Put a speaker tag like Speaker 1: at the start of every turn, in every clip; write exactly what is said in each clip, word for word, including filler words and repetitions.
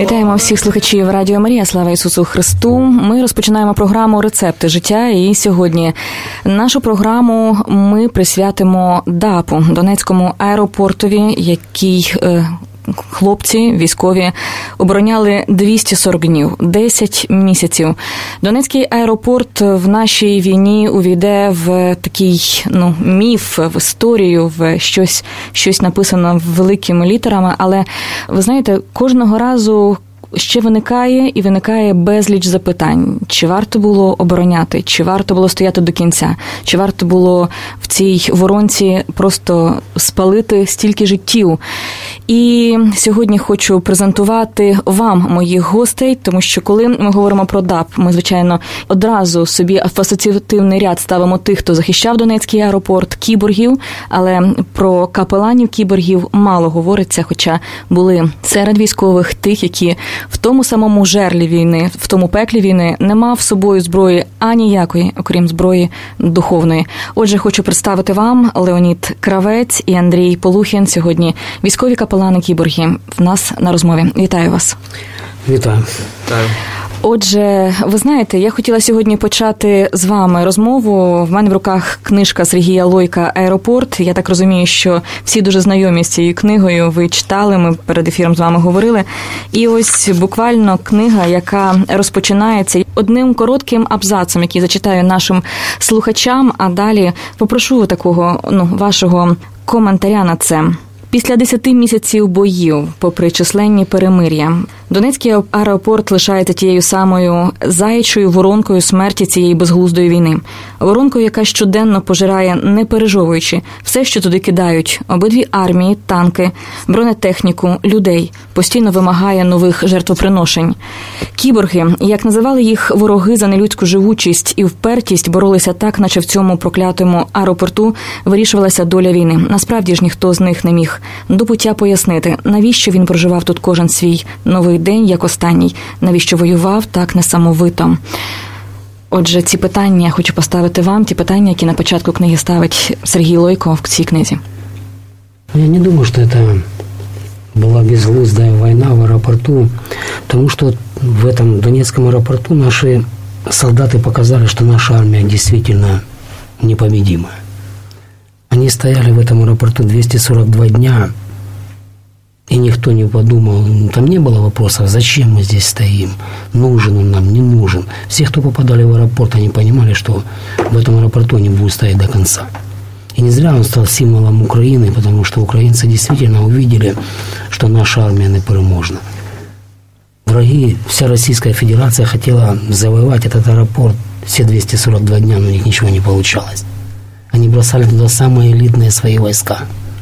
Speaker 1: Вітаємо всіх слухачів Радіо Марія. Слава Ісусу Христу. Ми розпочинаємо програму «Рецепти життя». І сьогодні нашу програму ми присвятимо ДАПу, Донецькому аеропортові, який е, хлопці військові обороняли двісті сорок днів, десять місяців. Донецький аеропорт в нашій війні увійде в такий, ну, міф, в історію, в щось, щось написано великими літерами, але, ви знаєте, кожного разу ще виникає і виникає безліч запитань. Чи варто було обороняти? Чи варто було стояти до кінця? Чи варто було в цій воронці просто спалити стільки життів? І сьогодні хочу презентувати вам моїх гостей, тому що коли ми говоримо про ДАП, ми, звичайно, одразу собі в асоціативний ряд ставимо тих, хто захищав Донецький аеропорт, кіборгів, але про капеланів кіборгів мало говориться, хоча були серед військових тих, які в тому самому жерлі війни, в тому пеклі війни не мав з собою зброї аніякої, окрім зброї духовної. Отже, хочу представити вам Леонід Кравець і Андрій Полухін. Сьогодні військові капелани кіборги в нас на розмові. Вітаю вас.
Speaker 2: Вітаю. Вітаю.
Speaker 1: Отже, ви знаєте, я хотіла сьогодні почати з вами розмову. В мене в руках книжка Сергія Лойка «Аеропорт». Я так розумію, що всі дуже знайомі з цією книгою. Ви читали, ми перед ефіром з вами говорили. І ось буквально книга, яка розпочинається одним коротким абзацом, який зачитаю нашим слухачам, а далі попрошу такого, ну, вашого коментаря на це. Після десяти місяців боїв, попри численні перемир'я, Донецький аеропорт лишається тією самою заячою воронкою смерті цієї безглуздої війни. Воронкою, яка щоденно пожирає, не пережовуючи, все, що туди кидають. Обидві армії, танки, бронетехніку, людей. Постійно вимагає нових жертвоприношень. Кіборги, як називали їх вороги за нелюдську живучість і впертість, боролися так, наче в цьому проклятому аеропорту вирішувалася доля війни. Насправді ж ніхто з них не міг до пуття пояснити, навіщо він проживав тут кожен свій новий день, як останній, навіщо воював так несамовито. Отже, ці питання я хочу поставити вам, ті питання, які на початку книги ставить Сергій Лойко в цій книзі.
Speaker 2: Я не думаю, что это была безглуздая война в аэропорту, потому что в этом Донецком аэропорту наши солдаты показали, что наша армия действительно непобедимая. Они стояли в этом аэропорту двести сорок два дня, и никто не подумал, там не было вопросов, зачем мы здесь стоим, нужен он нам, не нужен. Все, кто попадали в аэропорт, они понимали, что в этом аэропорту они будут стоять до конца. И не зря он стал символом Украины, потому что украинцы действительно увидели, что наша армия непереможна. Враги, вся Российская Федерация хотела завоевать этот аэропорт все двести сорок два дня, но у них ничего не получалось. Они бросали туда самые элитные свои войска.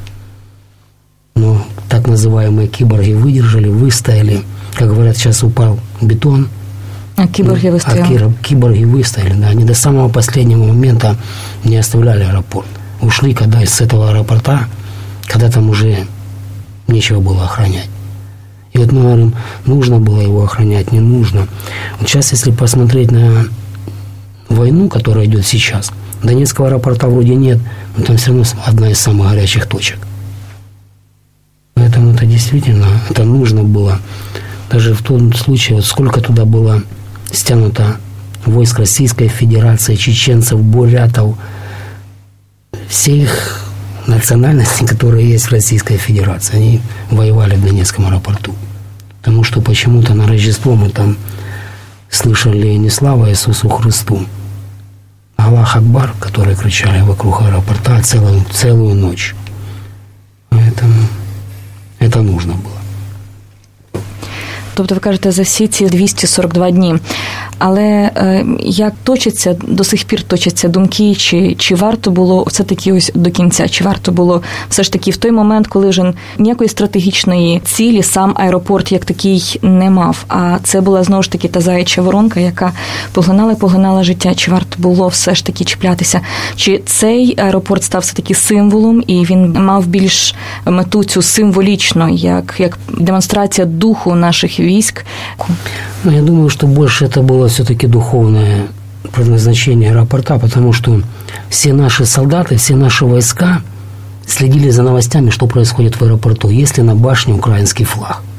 Speaker 2: Но так называемые киборги выдержали, выстояли. Как говорят, сейчас упал бетон.
Speaker 1: А киборги выстояли.
Speaker 2: А киборги выстояли, да. Они до самого последнего момента не оставляли аэропорт. Ушли когда из этого аэропорта, когда там уже нечего было охранять. И вот мы говорим, нужно было его охранять, не нужно. Вот сейчас, если посмотреть на войну, которая идет сейчас, Донецкого аэропорта вроде нет, но там все равно одна из самых горячих точек. Поэтому это действительно, это нужно было. Даже в том случае, вот сколько туда было стянуто войск Российской Федерации, чеченцев, бурятов, всех национальностей, которые есть в Российской Федерации, они воевали в Донецком аэропорту. Потому что почему-то на Рождество мы там слышали не слава Иисусу Христу, Аллах Акбар, которые кричали вокруг аэропорта целую, целую ночь. Поэтому это нужно было.
Speaker 1: Тобто ви кажете, за всі ці двісті сорок два дні. Але е, як точаться, до сих пір точаться думки, чи, чи варто було все-таки ось до кінця, чи варто було все ж таки в той момент, коли вже ніякої стратегічної цілі сам аеропорт як такий не мав, а це була знову ж таки та заяча воронка, яка поглинала-поглинала життя, чи варто було все ж таки чіплятися, чи цей аеропорт став все-таки символом, і він мав більш мету цю символічно, як, як демонстрація духу наших військ?
Speaker 2: Ну, я думаю, что больше это было все-таки духовное предназначение аэропорта, потому что все наши солдаты, все наши войска следили за новостями, что происходит в аэропорту, если на башне украинский флаг,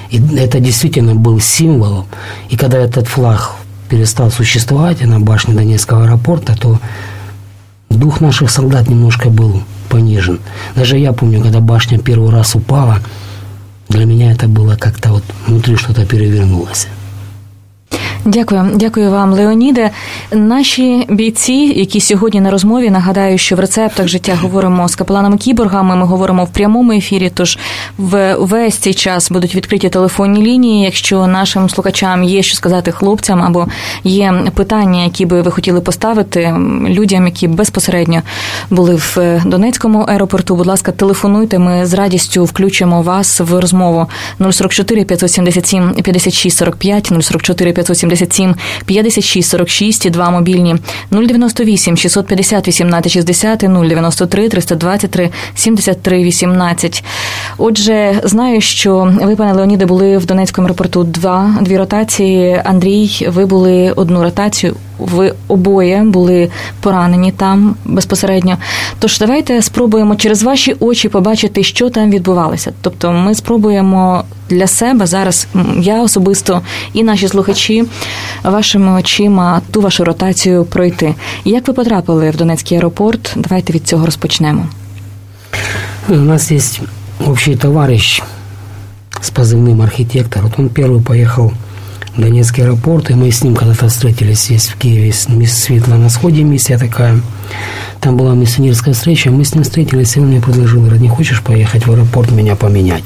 Speaker 2: И это действительно был символ. И когда этот флаг перестал существовать на башне Донецкого аэропорта, то дух наших солдат немножко был понижен. Даже я помню, когда башня первый раз упала, для меня это было как-то вот внутри что-то перевернулось.
Speaker 1: Дякую, дякую вам, Леоніде. Наші бійці, які сьогодні на розмові, нагадаю, що в рецептах життя говоримо з капеланами-кіборгами, ми говоримо в прямому ефірі, тож весь цей час будуть відкриті телефонні лінії. Якщо нашим слухачам є що сказати хлопцям або є питання, які би ви хотіли поставити людям, які безпосередньо були в Донецькому аеропорту, будь ласка, телефонуйте, ми з радістю включимо вас в розмову. нуль сорок чотири п'ятсот сімдесят сім п'ятдесят шість сорок п'ять, нуль сорок чотири п'ятсот сімдесят сім п'ятдесят шість сорок шість, два мобільні нуль дев'яносто вісім шістсот п'ятдесят вісімнадцять шістдесят і нуль дев'яносто три триста двадцять три сімдесят три вісімнадцять. Отже, знаю, що ви, пане Леоніде, були в Донецькому аеропорту два, дві ротації. Андрій, ви були одну ротацію. Ви обоє були поранені там безпосередньо. Тож давайте спробуємо через ваші очі побачити, що там відбувалося. Тобто ми спробуємо для себе зараз, я особисто і наші слухачі, вашими очима ту вашу ротацію пройти. Як ви потрапили в Донецький аеропорт? Давайте від цього розпочнемо.
Speaker 2: У нас є общий товариш з позывным «Архитектор». Вот он первый поехал в Донецкий аэропорт, и мы с ним когда-то встретились здесь, в Киеве, мисс Светла на сходе, миссия такая. Там была миссионерская встреча, мы с ним встретились, и он мне предложил, говорит, не хочешь поехать в аэропорт, меня поменять?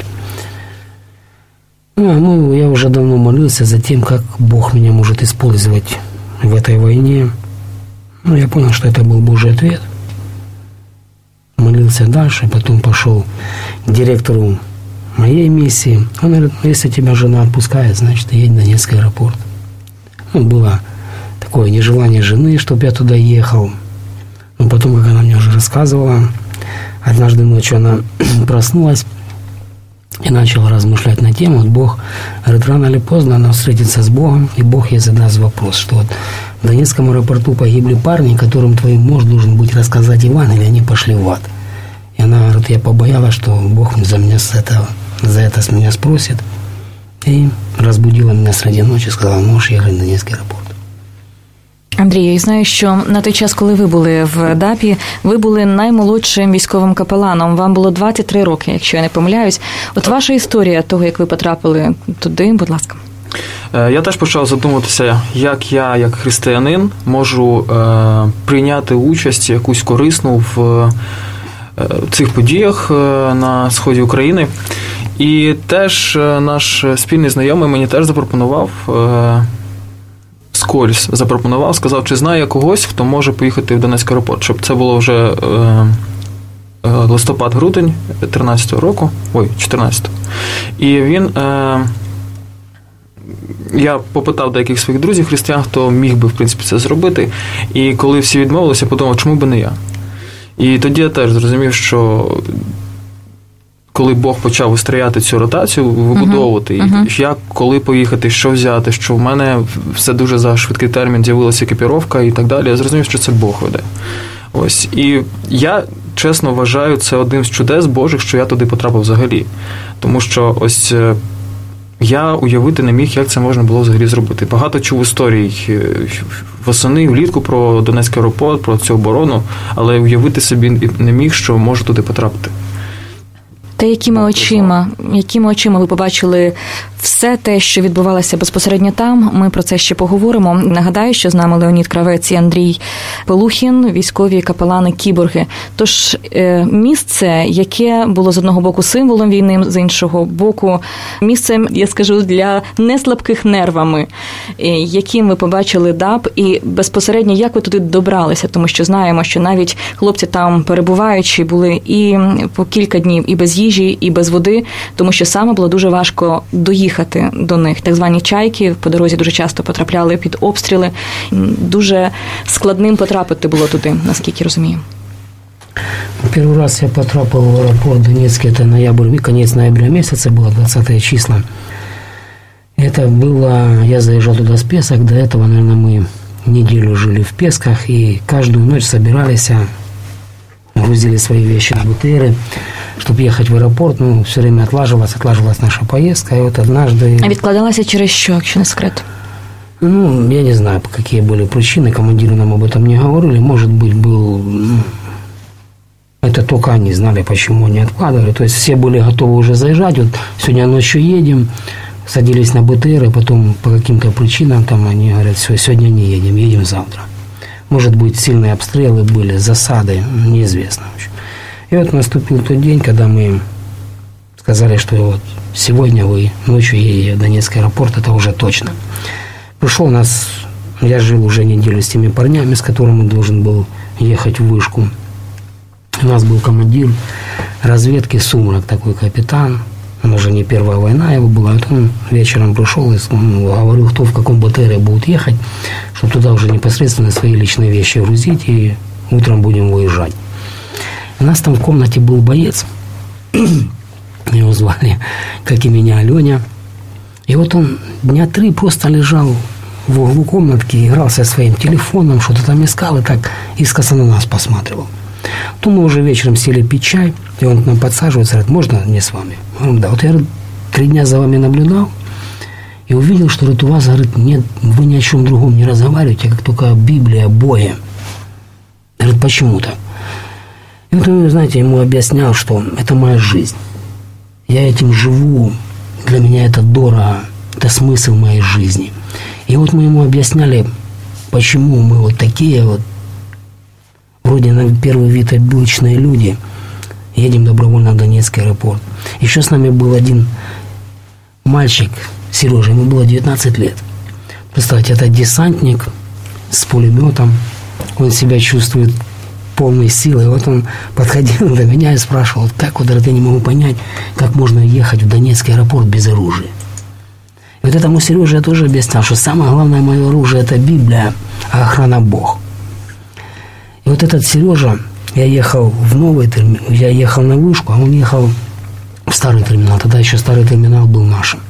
Speaker 2: Ну, ну, я уже давно молился за тем, как Бог меня может использовать в этой войне. Ну, я понял, что это был Божий ответ. Молился дальше, потом пошел к директору моей миссии. Он говорит, ну, если тебя жена отпускает, значит, едь в Донецкий аэропорт. Ну, было такое нежелание жены, чтобы я туда ехал. Но потом, как она мне уже рассказывала, однажды ночью она проснулась и начала размышлять на тему. Вот Бог говорит, рано или поздно она встретится с Богом, и Бог ей задаст вопрос, что вот в Донецком аэропорту погибли парни, которым твой муж должен будет рассказать Евангелие, они пошли в ад. И она говорит, я побоялась, что Бог за меня с этого, за это с меня спросит. И разбудила меня среди ночи и сказала, можешь ехать в Донецкий аэропорт.
Speaker 1: Андрій, я знаю, що на той час, коли ви були в ДАПі, ви були наймолодшим військовим капеланом. Вам було двадцять три роки, якщо я не помиляюсь. От ваша історія того, як ви потрапили туди, будь ласка.
Speaker 3: Я теж почав задумуватися, як я, як християнин, можу е, прийняти участь якусь корисну в е, цих подіях е, на сході України. І теж е, наш спільний знайомий мені теж запропонував, е, скользь запропонував, сказав, чи знає когось, хто може поїхати в Донецький аеропорт, щоб це було вже е, е, листопад-грудень тринадцятого року, ой, чотирнадцятого. І він... Е, Я попитав деяких своїх друзів християн, хто міг би, в принципі, це зробити. І коли всі відмовилися, подумав, чому би не я? І тоді я теж зрозумів, що коли Бог почав вистріляти цю ротацію, вибудовувати, uh-huh. Uh-huh. як, коли поїхати, що взяти, що в мене все дуже за швидкий термін з'явилася екіпіровка і так далі, я зрозумів, що це Бог веде. Ось. І я, чесно, вважаю, це один з чудес Божих, що я туди потрапив взагалі. Тому що ось... Я уявити не міг, як це можна було взагалі зробити. Багато чув історій восени, влітку про Донецький аеропорт, про цю оборону, але уявити собі не міг, що можу туди потрапити.
Speaker 1: Та якими очима, якими очима ви побачили все те, що відбувалося безпосередньо там, ми про це ще поговоримо. Нагадаю, що з нами Леонід Кравець і Андрій Пелухін, військові капелани-кіборги. Тож місце, яке було з одного боку символом війни, з іншого боку місцем, я скажу, для неслабких нервами, яким ви побачили ДАП і безпосередньо як ви туди добралися, тому що знаємо, що навіть хлопці там перебуваючи були і по кілька днів і без їжі, і без води, тому що саме було дуже важко доїхати до них. Так звані чайки по дорозі дуже часто потрапляли під обстріли. Дуже складним потрапити було туди, наскільки розумію.
Speaker 2: Первый раз я потрапил в аэропорт Донецкий, это ноябрь, конец ноября месяца, было двадцатое число. Это было, я заезжал туда с Песок, до этого, наверное, мы неделю жили в Песках, и каждую ночь собирались грузили свои вещи на БТРы, чтобы ехать в аэропорт. Ну, все время отлаживалась, отлаживалась наша поездка. И вот однажды...
Speaker 1: А відкладалася через що, якщо не секрет?
Speaker 2: Ну, я не знаю, какие были причины. Командиры нам об этом не говорили. Может быть, был... Ну, это только они знали, почему они откладывали. То есть все были готовы уже заезжать. Вот сегодня ночью едем, садились на БТР, и потом по каким-то причинам там они говорят, все, сегодня не едем, едем завтра. Может быть, сильные обстрелы были, засады, неизвестно. И вот наступил тот день, когда мы сказали, что вот сегодня вы ночью едете в Донецкий аэропорт, это уже точно. Пришел нас, я жил уже неделю с теми парнями, с которыми должен был ехать в вышку. У нас был командир разведки Сумрак, такой капитан. Он уже не первая война его была. Вот он вечером пришел и говорил, кто в каком БТРе будет ехать, чтобы туда уже непосредственно свои личные вещи грузить, и утром будем выезжать. У нас там в комнате был боец. Его звали, как и меня, Леня. И вот он дня три просто лежал в углу комнатки, игрался своим телефоном, что-то там искал и так искоса на нас посматривал. То мы уже вечером сели пить чай, и он к нам подсаживается, говорит, можно мне с вами? Я говорю, да, вот я три дня за вами наблюдал и увидел, что говорит, у вас, говорит, нет, вы ни о чем другом не разговариваете, как только о Библии, о Боге. Говорит, почему так? И вот он, знаете, ему объяснял, что это моя жизнь. Я этим живу, для меня это дорого, это смысл моей жизни. И вот мы ему объясняли, почему мы вот такие вот, вроде на первый вид обычные люди, едем добровольно в Донецкий аэропорт. Еще с нами был один мальчик, Сережа, ему было девятнадцать лет. Представьте, это десантник с пулеметом, он себя чувствует полной силой. Вот он подходил до меня и спрашивал, как вот это я не могу понять, как можно ехать в Донецкий аэропорт без оружия. И вот этому Сереже я тоже объяснял, что самое главное мое оружие – это Библия, а охрана – Бог. И вот этот Сережа, я ехал в новый терминал, я ехал на вышку, а он ехал в старый терминал. Тогда еще старый терминал был нашим.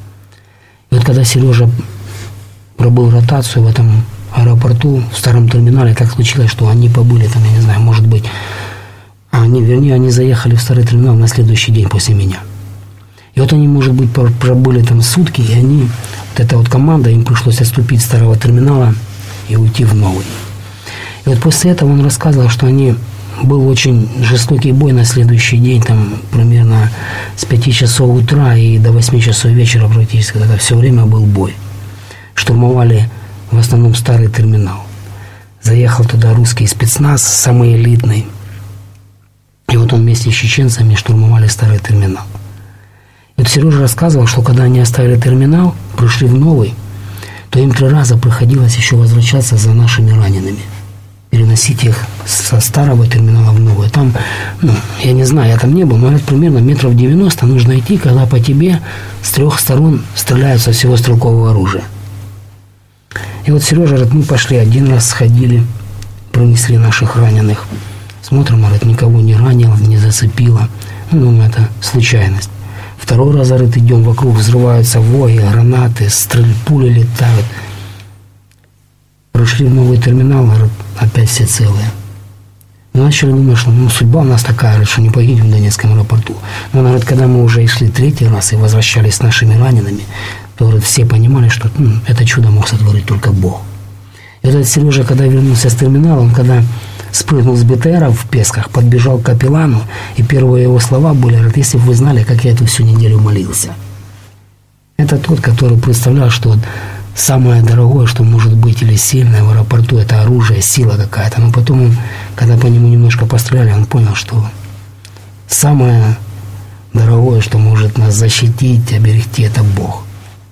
Speaker 2: И вот когда Сережа пробыл ротацию в этом аэропорту, в старом терминале, так случилось, что они побыли там, я не знаю, может быть, они, вернее, они заехали в старый терминал на следующий день после меня. И вот они, может быть, пробыли там сутки, и они, вот эта вот команда, им пришлось отступить с старого терминала и уйти в новый. И вот после этого он рассказывал, что они, был очень жестокий бой на следующий день, там примерно с пяти часов утра и до восьми часов вечера практически, это все время был бой. Штурмовали в основном старый терминал. Заехал туда русский спецназ, самый элитный. И вот он вместе с чеченцами штурмовали старый терминал. И вот Сережа рассказывал, что когда они оставили терминал, пришли в новый, то им три раза приходилось еще возвращаться за нашими ранеными. Переносить их со старого терминала в новый. Там, ну, я не знаю, я там не был, но говорят, примерно метров девяносто нужно идти, когда по тебе с трех сторон стреляют со всего стрелкового оружия. И вот Сережа говорит, мы пошли, один раз сходили, пронесли наших раненых. Смотрим, говорит, никого не ранило, не зацепило. Ну, думаю, это случайность. Второй раз, говорит, идем, вокруг взрываются воги, гранаты, стрель, пули летают. Пришли в новый терминал, говорит, опять все целые. Мы начали думать, что ну, судьба у нас такая, говорит, что не погибнем в Донецком аэропорту. Но, говорит, когда мы уже шли третий раз и возвращались с нашими ранеными, то, говорит, все понимали, что ну, это чудо мог сотворить только Бог. И вот этот Сережа, когда вернулся с терминала, он когда спрыгнул с БТРа в Песках, подбежал к капеллану, и первые его слова были, говорит, если бы вы знали, как я эту всю неделю молился. Это тот, который представлял, что вот самое дорогое, что может быть или сильное в аэропорту, это оружие, сила какая-то. Но потом он, когда по нему немножко постреляли, он понял, что самое дорогое, что может нас защитить, оберегти, это Бог.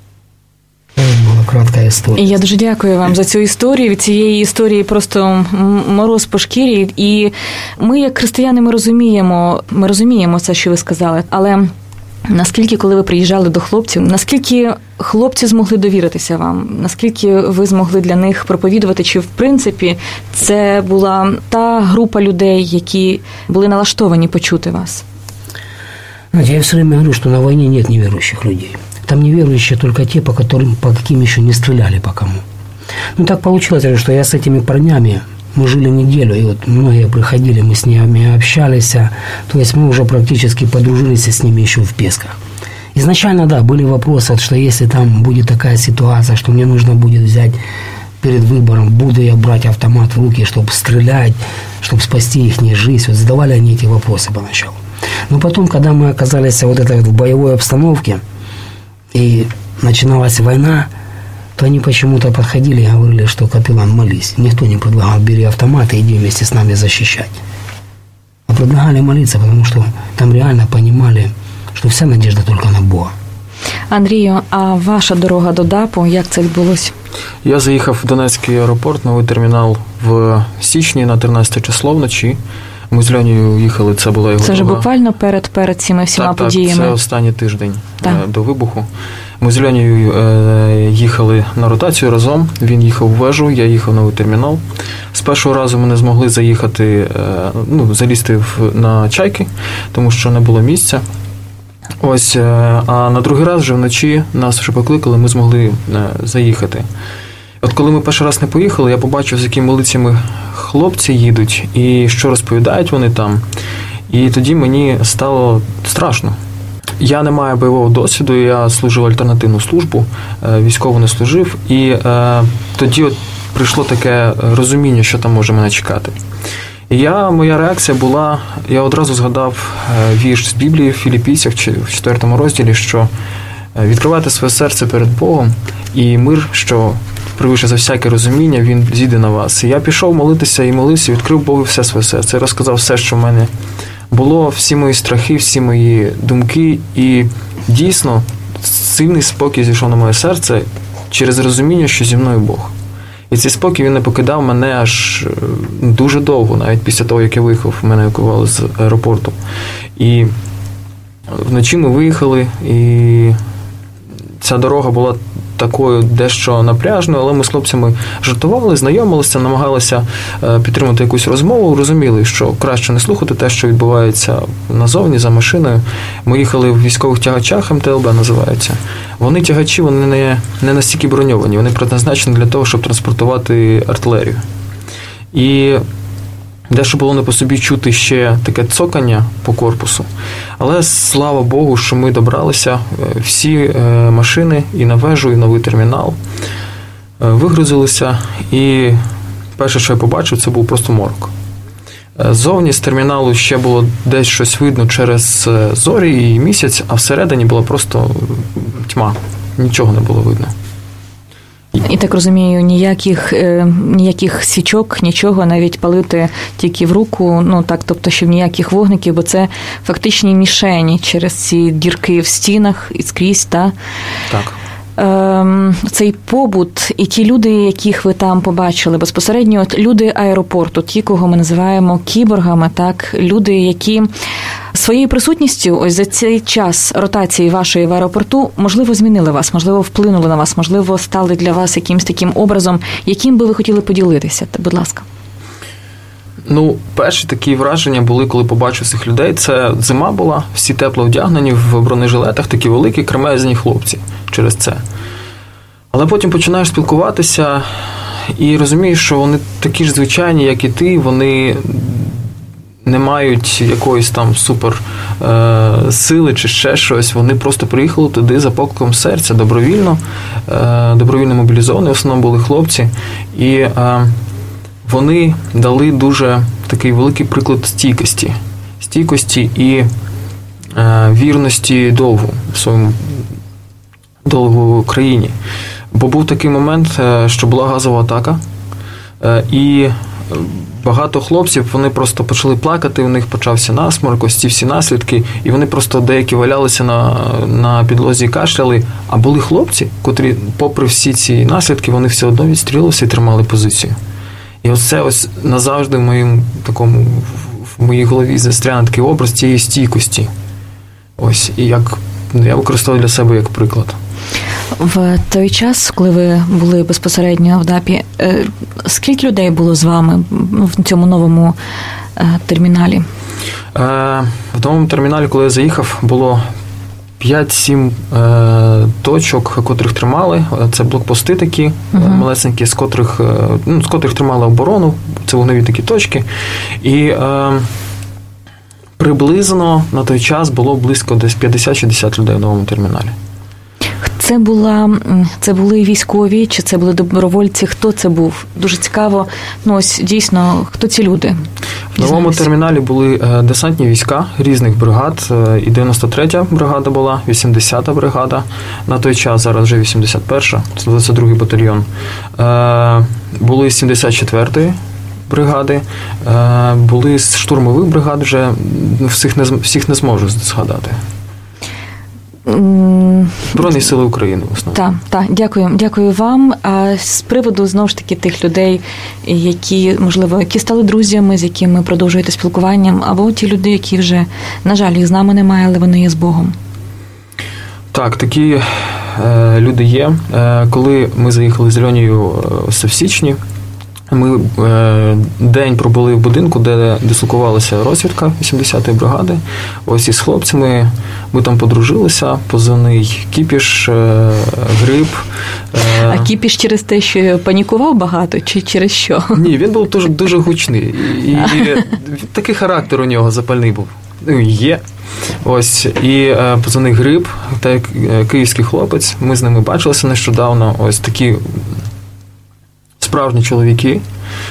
Speaker 2: Це була коротка історія.
Speaker 1: Я дуже дякую вам за цю історію. Від цієї історії просто мороз по шкірі. І ми, як християни, ми розуміємо, ми розуміємо це, що ви сказали. Але наскільки, коли ви приїжджали до хлопців, наскільки хлопці змогли довіритися вам? Наскільки ви змогли для них проповідувати? Чи, в принципі, це була та група людей, які були налаштовані почути вас?
Speaker 2: Знаете, я все время говорю, что на войне нет неверующих людей. Там неверующие только те, по которым, по каким еще не стреляли по кому. Ну, так получилось, что я с этими парнями мы жили неделю, и вот многие приходили, мы с ними общались, то есть мы уже практически подружились с ними еще в Песках. Изначально, да, были вопросы, что если там будет такая ситуация, что мне нужно будет взять перед выбором, буду я брать автомат в руки, чтобы стрелять, чтобы спасти их жизнь, вот задавали они эти вопросы поначалу. Но потом, когда мы оказались вот это вот в боевой обстановке, и начиналась война, то они почему-то подходили и говорили, что капеллан, молись. Никто не предлагал, бери автомат и иди вместе с нами защищать. А предлагали молиться, потому что там реально понимали, що вся надіжда тільки на Бога.
Speaker 1: Андрію, а ваша дорога до ДАПу, як це відбулося?
Speaker 3: Я заїхав в Донецький аеропорт, новий термінал в січні на тринадцяте число вночі. Ми з Льонією їхали, це була його
Speaker 1: Це вже
Speaker 3: дорога.
Speaker 1: буквально перед, перед цими всіма
Speaker 3: так,
Speaker 1: подіями?
Speaker 3: Так, це останній тиждень
Speaker 1: так.
Speaker 3: до вибуху. Ми з Льонією е, їхали на ротацію разом, він їхав в вежу, я їхав в новий термінал. З першого разу ми не змогли заїхати, е, ну, залізти в, на Чайки, тому що не було місця. Ось, а на другий раз вже вночі нас вже покликали, ми змогли заїхати. От коли ми перший раз не поїхали, я побачив, з якими лицями хлопці їдуть і що розповідають вони там. І тоді мені стало страшно. Я не маю бойового досвіду, я служив альтернативну службу, військово не служив. І е, тоді от прийшло таке розуміння, що там може мене чекати. І я, моя реакція була, я одразу згадав вірш з Біблії в Філіппійцях в четвертому розділі, що відкривайте своє серце перед Богом, і мир, що превише за всяке розуміння, він зійде на вас. І я пішов молитися і молився, відкрив Богу все своє серце. Я розказав все, що в мене було, всі мої страхи, всі мої думки, і дійсно сильний спокій зійшов на моє серце через розуміння, що зі мною Бог. І цей спокій, він не покидав мене аж дуже довго, навіть після того, як я виїхав, мене евакуювали з аеропорту. І вночі ми виїхали, і ця дорога була такою дещо напряжною, але ми з хлопцями жартували, знайомилися, намагалися підтримати якусь розмову, розуміли, що краще не слухати те, що відбувається назовні, за машиною. Ми їхали в військових тягачах, ем те ел бе називається. Вони тягачі, вони не, не настільки броньовані, вони предназначені для того, щоб транспортувати артилерію. І дещо було не по собі чути ще таке цокання по корпусу. Але слава Богу, що ми добралися, всі машини і на вежу, і новий термінал вигрузилися. І перше, що я побачив, це був просто морок. Ззовні з терміналу ще було десь щось видно через зорі і місяць, а всередині була просто тьма. Нічого не було видно.
Speaker 1: І так розумію, ніяких, ніяких свічок, нічого, навіть палити тільки в руку, ну так, тобто, що ніяких вогників, бо це фактичні мішені через ці дірки в стінах і скрізь, та?
Speaker 3: Так.
Speaker 1: Цей побут і ті люди, яких ви там побачили, безпосередньо от люди аеропорту, ті, кого ми називаємо кіборгами, так, люди, які своєю присутністю ось за цей час ротації вашої в аеропорту, можливо, змінили вас, можливо, вплинули на вас, можливо, стали для вас якимсь таким образом, яким би ви хотіли поділитися. Будь ласка.
Speaker 3: Ну, перші такі враження були, коли побачив цих людей. Це зима була, всі тепло вдягнені в бронежилетах, такі великі, кремезні хлопці через це. Але потім починаєш спілкуватися і розумієш, що вони такі ж звичайні, як і ти, вони не мають якоїсь там супер е, сили чи ще щось. Вони просто приїхали туди за покликом серця, добровільно, е, добровільно мобілізовані, в основному були хлопці. І е, вони дали дуже такий великий приклад стійкості. Стійкості і е, вірності долгу в своєму долгу країні. Бо був такий момент, що була газова атака, е, і багато хлопців, вони просто почали плакати, у них почався насморк, ось ці всі наслідки, і вони просто деякі валялися на, на підлозі і кашляли. А були хлопці, котрі, попри всі ці наслідки, вони все одно відстрілилися і тримали позицію. І оце ось назавжди в моїм такому, в моїй голові застряне такий образ цієї стійкості. Ось, і як, я використовую для себе як приклад.
Speaker 1: В той час, коли ви були безпосередньо в ДАПі, скільки людей було з вами в цьому новому терміналі?
Speaker 3: В новому терміналі, коли я заїхав, було п'ять-сім точок, котрих тримали. Це блокпости такі, uh-huh. малесенькі, з котрих, ну, з котрих тримали оборону. це вогневі такі точки. І е, приблизно на той час було близько десь п'ятдесят-шістдесят людей в новому терміналі.
Speaker 1: Це була, це були військові, чи це були добровольці? Хто це був? Дуже цікаво. Ну, ось дійсно, хто ці люди?
Speaker 3: В новому терміналі були десантні війська різних бригад. І дев'яносто третя бригада була, вісімдесята бригада. На той час, зараз вже вісімдесят перша, це двадцять другий батальйон. Були сімдесят четвертої бригади, були з штурмових бригад, вже всіх не, всіх не зможу згадати. Збройні сили України в основному.
Speaker 1: Так, так, дякую, дякую вам. А з приводу, знову ж таки, тих людей, які, можливо, які стали друзями, з якими продовжуєте спілкуванням, або ті люди, які вже, на жаль, їх з нами немає, але вони є з Богом.
Speaker 3: Так, такі е, люди є. Е, коли ми заїхали з Льонією е, в січні, ми е, день пробули в будинку, де дислокувалася розвідка вісімдесятої бригади. Ось із хлопцями ми там подружилися, позивний Кіпіш, е, Гриб.
Speaker 1: Е... А Кіпіш через те, що панікував багато, чи через що?
Speaker 3: Ні, він був дуже, дуже гучний. І, і такий характер у нього запальний був. Ну, є. Ось, і е, позивний Гриб, та київський хлопець, ми з ними бачилися нещодавно. Ось такі справжні чоловіки.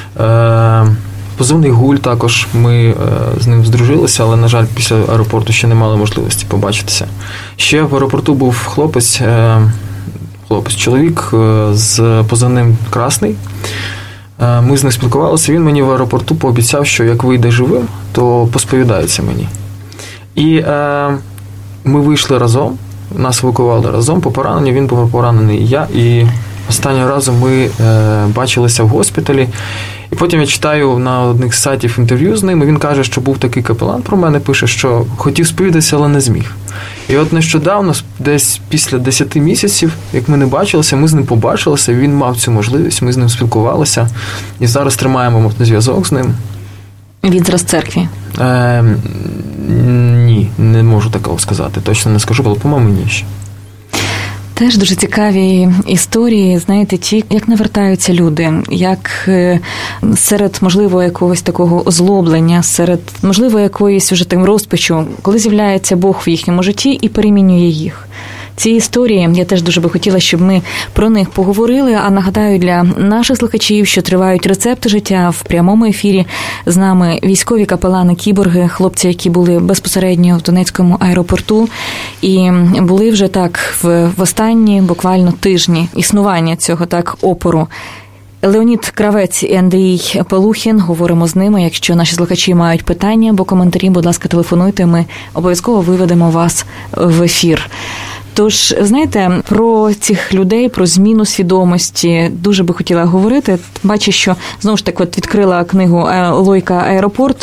Speaker 3: Позивний Гуль також, ми з ним здружилися, але, на жаль, після аеропорту ще не мали можливості побачитися. Ще в аеропорту був хлопець, хлопець, чоловік з позивним Красний. Ми з ним спілкувалися, він мені в аеропорту пообіцяв, що як вийде живим, то посповідається мені. І ми вийшли разом, нас евакуювали разом по пораненню, він був поранений, і я, і останнього разу ми е, бачилися в госпіталі, і потім я читаю на одних з сайтів інтерв'ю з ним, і він каже, що був такий капелан про мене, пише, що хотів сповідатися, але не зміг. І от нещодавно, десь після десяти місяців, як ми не бачилися, ми з ним побачилися, він мав цю можливість, ми з ним спілкувалися, і зараз тримаємо зв'язок з ним.
Speaker 1: Він зараз в церкві?
Speaker 3: Е, ні, не можу такого сказати, точно не скажу, але, по-моєму, ні ще.
Speaker 1: Теж дуже цікаві історії, знаєте, ті, як навертаються люди, як серед, можливо, якогось такого озлоблення, серед, можливо, якоїсь уже тим розпачу, коли з'являється Бог в їхньому житті і перемінює їх. Ці історії, я теж дуже би хотіла, щоб ми про них поговорили, а нагадаю для наших слухачів, що тривають рецепти життя в прямому ефірі. З нами військові капелани-кіборги, хлопці, які були безпосередньо в Донецькому аеропорту і були вже так в, в останні буквально тижні існування цього так опору. Леонід Кравець і Андрій Пелухін, говоримо з ними. Якщо наші слухачі мають питання або коментарі, будь ласка, телефонуйте, ми обов'язково виведемо вас в ефір. Тож, знаєте, про цих людей, про зміну свідомості дуже би хотіла говорити. Бачу, що, знову ж таки, от відкрила книгу Лойка «Аеропорт»,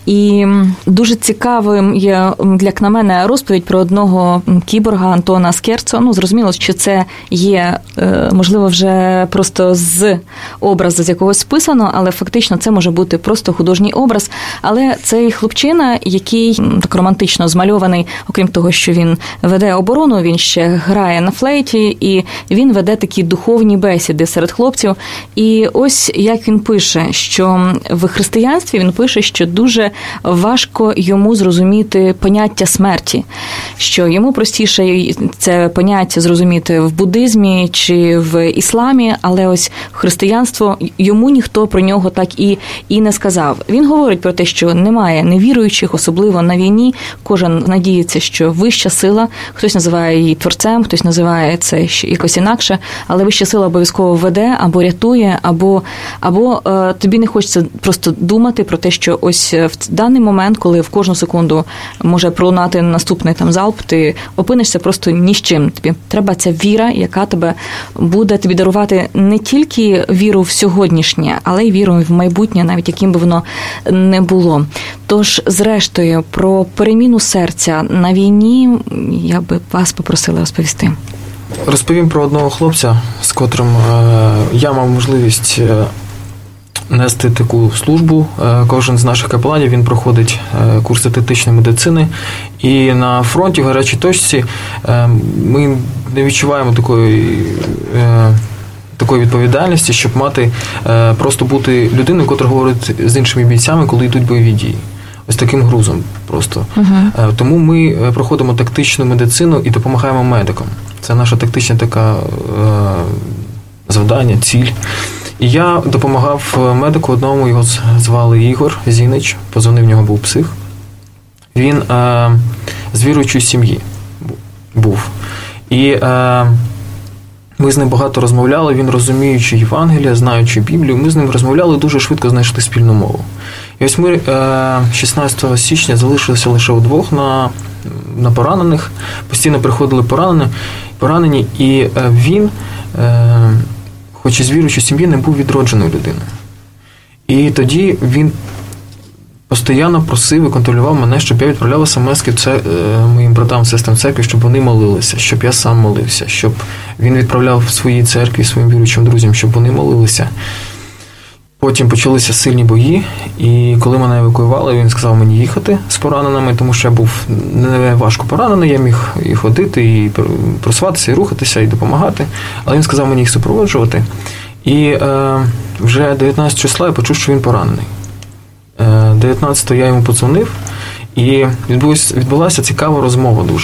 Speaker 1: і дуже цікавим є, як на мене, розповідь про одного кіборга Антона Скерцо. Ну, зрозуміло, що це є, можливо, вже просто з образу, з якогось списано, але фактично це може бути просто художній образ. Але цей хлопчина, який так романтично змальований, окрім того, що він веде оборону, він ще грає на флейті, і він веде такі духовні бесіди серед хлопців. І ось як він пише, що в християнстві він пише, що дуже важко йому зрозуміти поняття смерті, що йому простіше це поняття зрозуміти в буддизмі чи в ісламі, але ось християнство, йому ніхто про нього так і, і не сказав. Він говорить про те, що немає невіруючих, особливо на війні, кожен надіється, що вища сила, хтось називає її творцем, хтось називає це якось інакше, але вища сила обов'язково веде, або рятує, або, або е, тобі не хочеться просто думати про те, що ось в даний момент, коли в кожну секунду може пролунати наступний там залп, ти опинишся просто ні з чим. Тобі треба ця віра, яка тебе буде тобі дарувати не тільки віру в сьогоднішнє, але й віру в майбутнє, навіть яким би воно не було. Тож, зрештою, про переміну серця на війні я би вас попросила розповісти.
Speaker 3: Розповім про одного хлопця, з котрим е, я мав можливість е, нести таку службу. Е, кожен з наших капеланів, він проходить е, курс етичної медицини. І на фронті, в гарячій точці, е, ми не відчуваємо такої, е, такої відповідальності, щоб мати, просто бути людиною, яка говорить з іншими бійцями, коли йдуть бойові дії. Ось таким грузом просто. Uh-huh. Тому ми проходимо тактичну медицину і допомагаємо медикам. Це наша тактична така завдання, ціль. І я допомагав медику одному, його звали Ігор Зінич, позивний в нього був псих. Він е, з віруючої сім'ї був. І е, ми з ним багато розмовляли, він розуміючи Євангелія, знаючи Біблію, ми з ним розмовляли, дуже швидко знайшли спільну мову. І ось ми е, шістнадцятого січня залишилися лише удвох на, на поранених, постійно приходили поранені, поранені і е, він, е, хоч і з віруючої сім'ї, не був відродженою людиною. І тоді він постійно просив і контролював мене, щоб я відправляв смски моїм братам, сестрам церкві, щоб вони молилися, щоб я сам молився, щоб він відправляв в своїй церкві своїм віруючим друзям, щоб вони молилися. Потім почалися сильні бої, і коли мене евакуювали, він сказав мені їхати з пораненими, тому що я був не важко поранений, я міг і ходити, і просуватися, і рухатися, і допомагати. Але він сказав мені їх супроводжувати. І е, вже дев'ятнадцятого числа я почув, що він поранений. дев'ятнадцятого я йому подзвонив, і відбулася, відбулася цікава розмова дуже.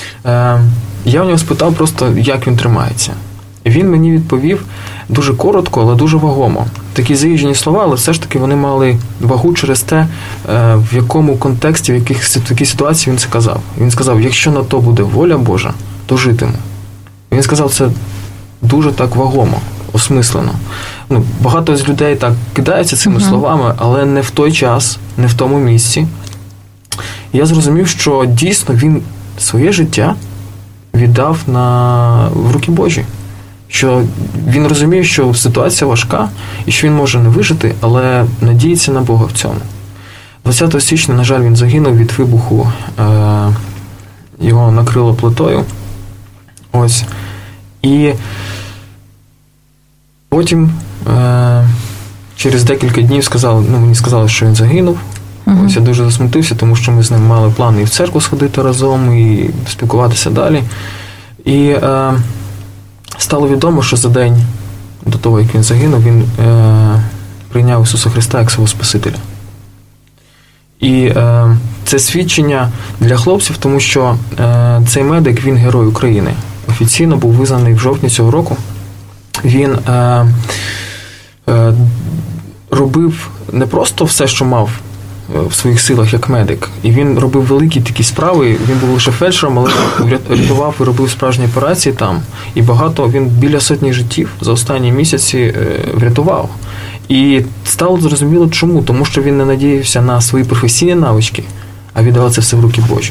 Speaker 3: Я в нього спитав просто, як він тримається. Він мені відповів дуже коротко, але дуже вагомо. Такі заїжджені слова, але все ж таки вони мали вагу через те, в якому контексті, в яких, в якій ситуації він це казав. Він сказав, якщо на то буде воля Божа, то житиму. Він сказав це дуже так вагомо, осмислено. Ну, багато з людей так кидаються цими uh-huh. словами, але не в той час, не в тому місці. І я зрозумів, що дійсно він своє життя віддав на... в руки Божі. Що він розумів, що ситуація важка, і що він може не вижити, але надіється на Бога в цьому. двадцятого січня, на жаль, він загинув від вибуху, е- його накрило плитою. Ось. І потім е- через декілька днів сказали, ну, мені сказали, що він загинув. Uh-huh. Ось я дуже засмутився, тому що ми з ним мали плани і в церкву сходити разом, і спілкуватися далі. І е- стало відомо, що за день до того, як він загинув, він е- прийняв Ісуса Христа як свого Спасителя. І е- це свідчення для хлопців, тому що е- цей медик, він герой України. Офіційно був визнаний в жовтні цього року. Він е- е- робив не просто все, що мав в своїх силах як медик. І він робив великі такі справи, він був лише фельдшером, але рятував і робив справжні операції там. І багато, він біля сотні життів за останні місяці врятував. І стало зрозуміло чому, тому що він не надіявся на свої професійні навички, а віддавав це все в руки Божі.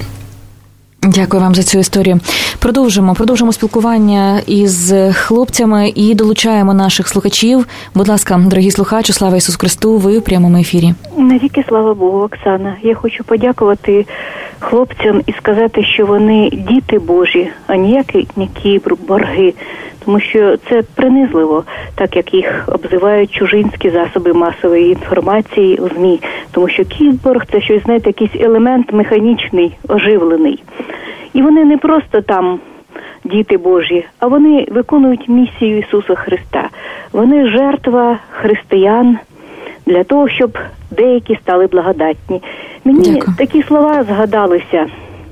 Speaker 1: Дякую вам за цю історію. Продовжимо, продовжимо спілкування із хлопцями і долучаємо наших слухачів. Будь ласка, дорогі слухачі, слава Ісусу Христу, ви в прямому ефірі.
Speaker 4: Навіки слава Богу, Оксана. Я хочу подякувати хлопцям і сказати, що вони діти Божі, а ніякі не кіборги. Тому що це принизливо, так як їх обзивають чужинські засоби масової інформації у ЗМІ. Тому що кіборг – це щось, знаєте, якийсь елемент механічний, оживлений. І вони не просто там діти Божі, а вони виконують місію Ісуса Христа. Вони жертва християн для того, щоб деякі стали благодатні. Мені Дякую. Такі слова згадалися.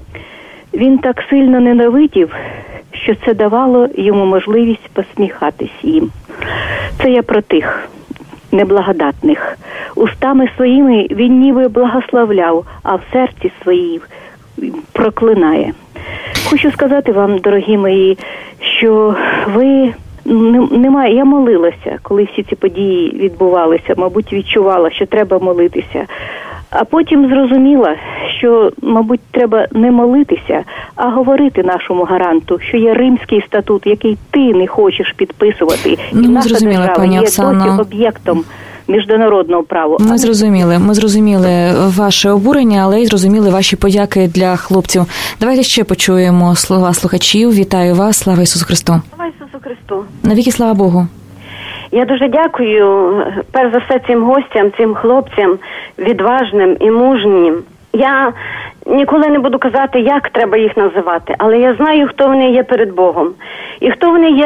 Speaker 4: Він так сильно ненавидів, що це давало йому можливість посміхатись їм. Це я про тих неблагодатних. Устами своїми він ніби благословляв, а в серці своїм проклинає. Хочу сказати вам, дорогі мої, що ви немає. Я молилася, коли всі ці події відбувалися, мабуть, відчувала, що треба молитися. А потім зрозуміла, що, мабуть, треба не молитися, а говорити нашому гаранту, що є Римський статут, який ти не хочеш підписувати.
Speaker 1: Ну, і наша держава є досі
Speaker 4: об'єктом міжнародного права.
Speaker 1: Ми зрозуміли, ми зрозуміли ваше обурення, але й зрозуміли ваші подяки для хлопців. Давайте ще почуємо слова слухачів. Вітаю вас, слава Ісусу Христу.
Speaker 5: Слава Ісусу Христу.
Speaker 1: Навіки слава Богу.
Speaker 5: Я дуже дякую, перш за все, цим гостям, цим хлопцям, відважним і мужнім. Я ніколи не буду казати, як треба їх називати, але я знаю, хто вони є перед Богом. І хто вони є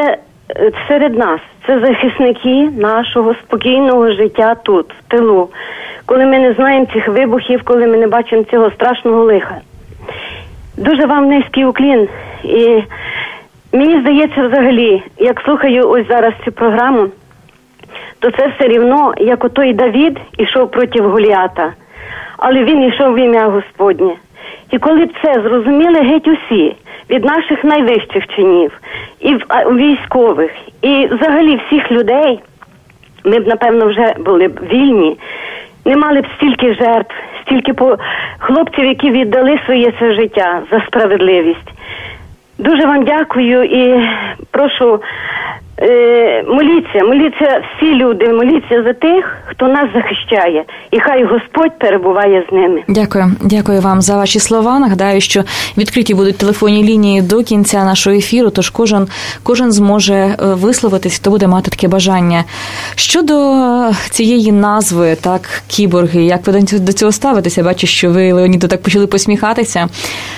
Speaker 5: серед нас. Це захисники нашого спокійного життя тут, в тилу. Коли ми не знаємо цих вибухів, коли ми не бачимо цього страшного лиха. Дуже вам низький уклін. І мені здається взагалі, як слухаю ось зараз цю програму, то це все рівно, як отой Давід ішов проти Голіата. Але він йшов в ім'я Господнє. І коли б це зрозуміли геть усі, від наших найвищих чинів, і військових, і взагалі всіх людей, ми б, напевно, вже були б вільні, не мали б стільки жертв, стільки по... хлопців, які віддали своє це життя за справедливість. Дуже вам дякую і прошу, е, моліться, моліться всі люди, моліться за тих, хто нас захищає. І хай Господь перебуває з ними.
Speaker 1: Дякую. Дякую вам за ваші слова. Нагадаю, що відкриті будуть телефонні лінії до кінця нашого ефіру, тож кожен, кожен зможе висловитись, хто буде мати таке бажання. Щодо цієї назви, так, кіборги, як ви до цього ставитеся? Бачу, що ви, Леоніду, так почали посміхатися.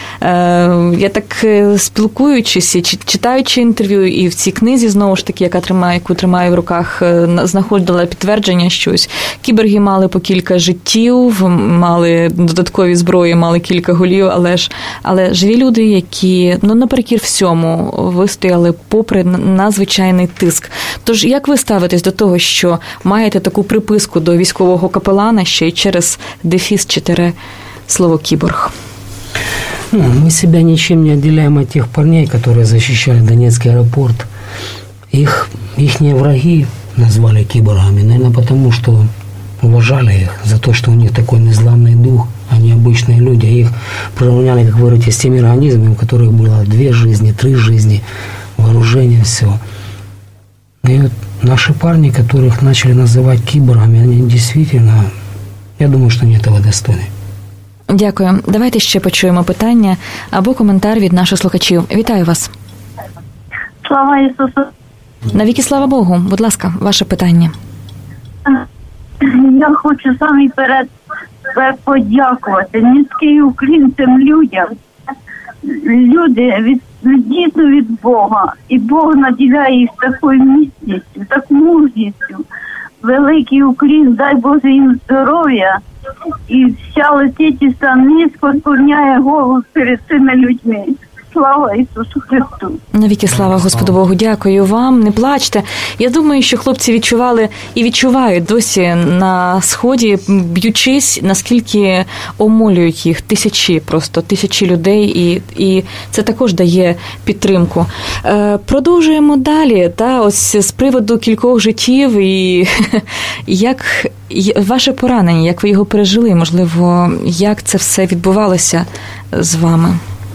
Speaker 1: Я так спілкуючись, читаючи інтерв'ю і в цій книзі, знову ж таки, яка тримає, яку тримаю в руках, знаходила підтвердження, що ось кіборги мали по кілька життів, мали додаткові зброї, мали кілька голів, але ж але живі люди, які, ну, наперекір всьому, вистояли попри надзвичайний тиск. Тож, як ви ставитесь до того, що маєте таку приписку до військового капелана ще й через дефіс чотири слово «кіборг»?
Speaker 2: Ну, мы себя ничем не отделяем от тех парней, которые защищали Донецкий аэропорт. Их, ихние враги назвали киборгами, наверное, потому что уважали их за то, что у них такой незламный дух, они обычные люди, а их приравняли, как вы говорите, с теми организмами, у которых было две жизни, три жизни, вооружение, все. И вот наши парни, которых начали называть киборгами, они действительно, я думаю, что они этого достойны.
Speaker 1: Дякую. Давайте ще почуємо питання або коментар від наших слухачів. Вітаю вас.
Speaker 6: Слава Ісусу.
Speaker 1: Навіки слава Богу. Будь ласка, ваше питання.
Speaker 6: Я хочу саме перед подякувати низький уклін цим людям. Люди від, дійсно від Бога. І Бог наділяє їх такою міцністю, так мужністю. Великий уклін, дай Боже їм здоров'я. І вся летітіся низько склоняє голову перед цими людьми. Слава Ісусу Христу.
Speaker 1: Навіки слава Господу Богу. Дякую вам. Не плачте. Я думаю, що хлопці відчували і відчувають досі на Сході, б'ючись, наскільки омолюють їх тисячі, просто тисячі людей, і, і це також дає підтримку. Е, продовжуємо далі. Та, ось з приводу кількох життів і як ваше поранення, як ви його пережили, можливо, як це все відбувалося з вами?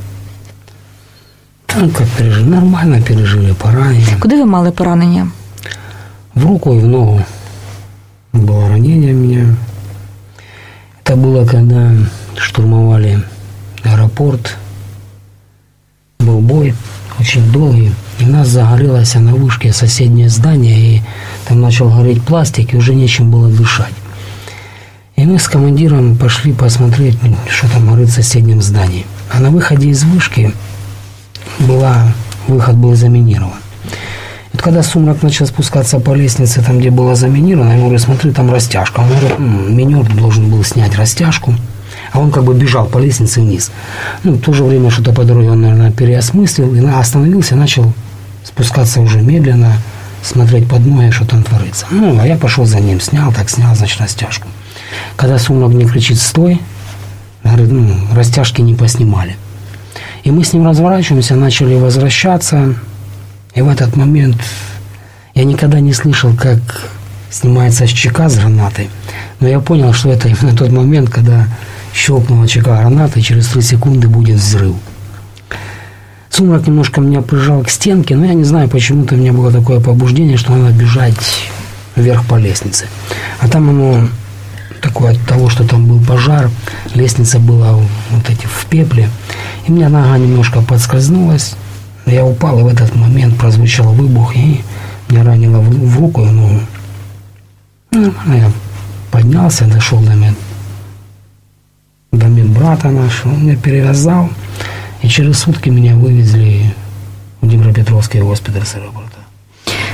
Speaker 2: Ну, как пережили? Нормально пережили поранение.
Speaker 1: Куди ви мали поранення?
Speaker 2: В руку и в ногу. Было ранение у меня. Это было, когда штурмовали аэропорт. Был бой очень долгий. И у нас загорелось на вышке соседнее здание. И там начал гореть пластик, и уже нечем было дышать. И мы с командиром пошли посмотреть, что там горит в соседнем здании. А на выходе из вышки была, выход был заминирован. И когда Сумрак начал спускаться по лестнице, там, где было заминировано, я говорю, смотри, там растяжка. Он говорит, минер должен был снять растяжку, а он как бы бежал по лестнице вниз. Ну, в то же время что-то по дороге он, наверное, переосмыслил, и остановился, начал спускаться уже медленно, смотреть под ноги, что там творится. Ну, а я пошел за ним, снял, так снял, значит, растяжку. Когда Сумрак мне кричит, стой, говорит, ну, растяжки не поснимали. И мы с ним разворачиваемся, начали возвращаться. И в этот момент я никогда не слышал, как снимается чека с гранатой. Но я понял, что это именно тот момент, когда щелкнула чека гранаты, и через три секунды будет взрыв. Сумрак немножко меня прижал к стенке, но я не знаю, почему-то у меня было такое побуждение, что надо бежать вверх по лестнице. А там оно такое от того, что там был пожар, лестница была вот эти в пепле, и у меня нога немножко подскользнулась, я упал, и в этот момент прозвучал выбух, и меня ранило в, в руку и ногу. Ну, я поднялся, дошел до мед, до медбрата нашего, он меня перевязал, и через сутки меня вывезли в Днепропетровский госпиталь с аэропорта.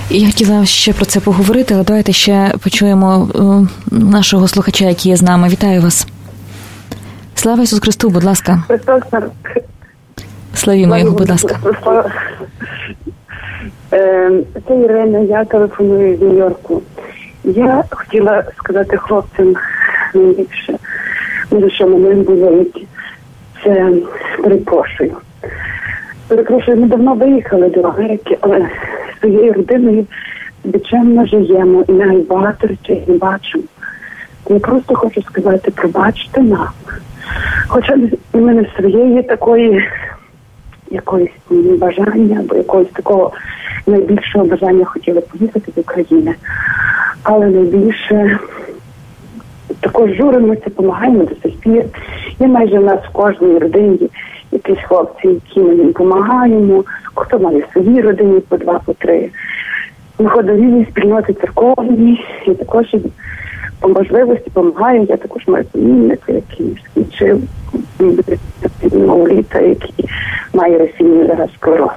Speaker 1: Я хотіла ще про це поговорити, але давайте ще почуємо нашого слухача, який є з нами. Вітаю вас. Слава Ісусу Христу, будь ласка. Славімо його, будь ласка.
Speaker 7: Це Ірина, я телефоную з Нью-Йорку. Я хотіла сказати хлопцям найбільше, може, що мене болить. Це перепрошую. Перепрошую, ми давно виїхали до Америки, але з своєю родиною звичайно живемо і навіть багато речей не бачимо. Я просто хочу сказати, пробачте нам. Хоча в мене своєї такої якоїсь бажання, або якогось такого найбільшого бажання хотіли поїхати до України. Але найбільше також журимося, допомагаємо до сих пір. Є майже в нас в кожній родині якісь хлопці, які ми їм допомагаємо, хто має свої родини по два, по три. Ми ходимо в різні спільноти церковні, і також по можливості допомагаю. Я також маю племінника, який скінчив минулого літа, який має розсіння зараз склероз.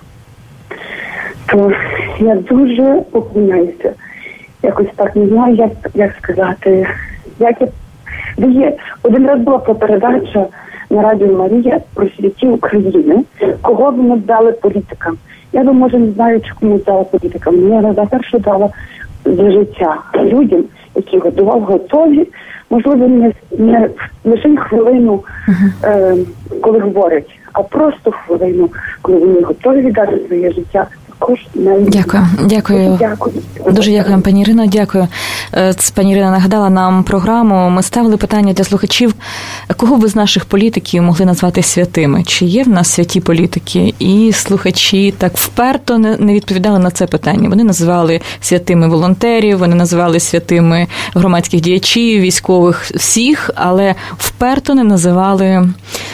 Speaker 7: То я дуже поклоняюся. Якось так не знаю, як, як сказати. Як я... Є. Один раз була передача на Радіо Марія про святі України, кого б не дали політикам. Я думаю, може, не знаю, чи кому дала політикам. Я за перше дала за життя людям, які готували, готові, можливо, не, не лише хвилину, uh-huh. е, коли говорять, а просто хвилину, коли вони готові віддати своє життя.
Speaker 1: Дякую, дякую.
Speaker 7: Дякую.
Speaker 1: Дуже дякую, пані Ірино, дякую. Пані Ірина нагадала нам програму. Ми ставили питання для слухачів, кого ви з наших політиків могли назвати святими? Чи є в нас святі політики? І слухачі так вперто не відповідали на це питання. Вони називали святими волонтерів, вони називали святими громадських діячів, військових, всіх, але вперто не називали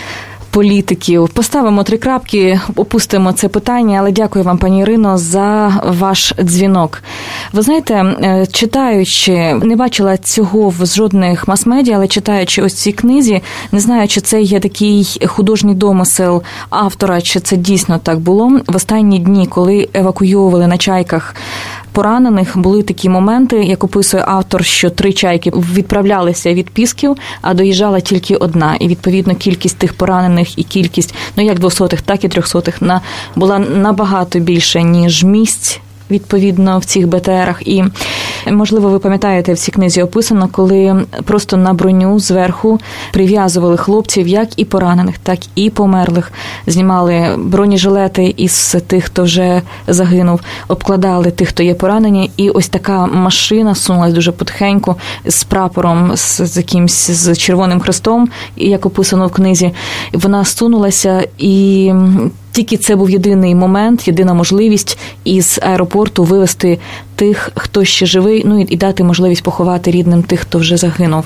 Speaker 1: політиків. Поставимо три крапки, опустимо це питання, але дякую вам, пані Ірино, за ваш дзвінок. Ви знаєте, читаючи, не бачила цього в жодних мас-медіа, але читаючи ось цій книзі, не знаю, чи це є такий художній домисел автора, чи це дійсно так було. В останні дні, коли евакуйовували на чайках поранених, були такі моменти, як описує автор, що три чайки відправлялися від Пісків, а доїжджала тільки одна. І, відповідно, кількість тих поранених і кількість, ну, як двохсотих, так і трьохсотих, на, була набагато більше, ніж місць, відповідно, в цих БТРах. І, можливо, ви пам'ятаєте, в цій книзі описано, коли просто на броню зверху прив'язували хлопців, як і поранених, так і померлих. Знімали бронежилети із тих, хто вже загинув, обкладали тих, хто є поранені, і ось така машина сунулась дуже потихеньку з прапором, з, з якимсь, з Червоним Хрестом, як описано в книзі. Вона сунулася, і тільки це був єдиний момент, єдина можливість із аеропорту вивезти тих, хто ще живий, ну і дати можливість поховати рідним тих, хто вже загинув.